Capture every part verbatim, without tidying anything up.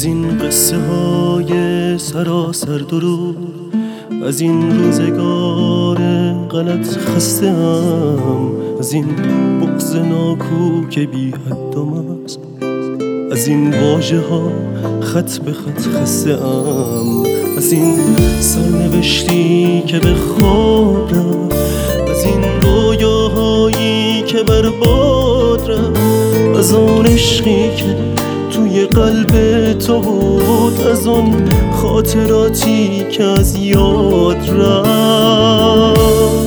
از این قصه های سراسر درود، از این روزگار غلط خسته ام، از این بغض ناکو که بی حد و مرز، از این واژه ها خط به خط خسته ام، از این سرنوشتی که به خواب رفت، از این رویاهایی که برباد رفت، از آن عشقی که توی قلب تو بود، از اون خاطراتی که از یاد رفت.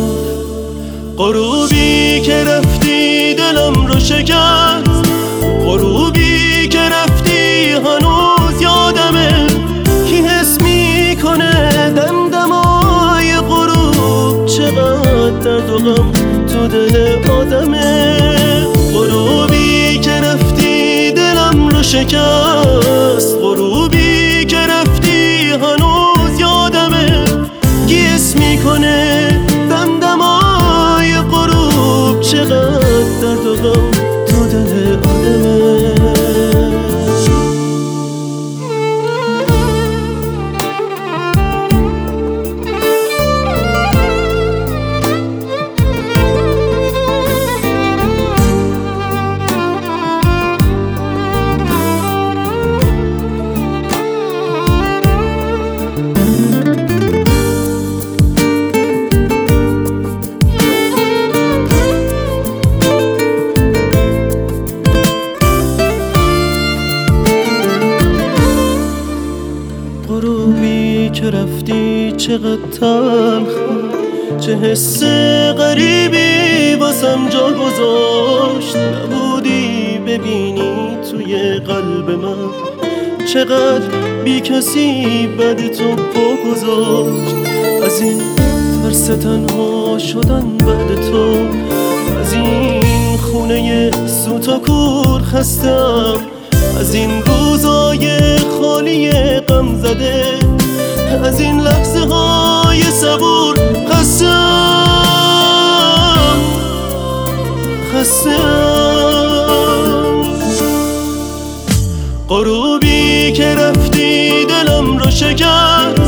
غروبی که رفتی دلم رو شکست، غروبی که رفتی هنوز یادمه، کی حس میکنه دمدمای غروب چقدر درد و غم تو دل آدمه. غروبی که رفتی دلم رو شکست، غروبی که رفتی هنوز یادمه، کی حس میکنه دمدمای غروب چقدر درد و غم تو دل آدمه. غروبی که رفتی چقدر تلخ، چه حس غریبی واسم جا گذاشت، نبودی ببینی توی قلب من، چقدر بی کسی بد تو پا گذاشت. از این ترس تنها شدن بعد تو، از این خونه سوت و کور خستم، از این روزای خالی غم زده، از این لحظه های صبور خستم خستم. غروبی که رفتی دلم رو شکست،